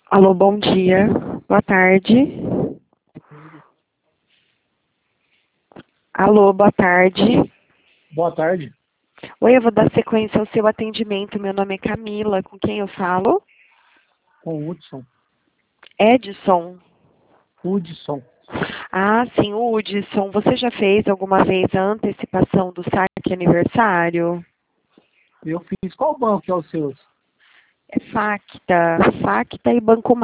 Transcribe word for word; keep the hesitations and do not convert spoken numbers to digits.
Alô, bom dia. Boa tarde. Alô, boa tarde. Boa tarde, Oi, eu vou dar sequência ao seu atendimento. Meu nome é Camila. Com quem eu falo? com o Hudson. Edson. Hudson. Ah, sim, o Hudson. Você já fez alguma vez a antecipação do saque aniversário? Eu fiz. Qual banco que é o seu? É Facta. Facta e Banco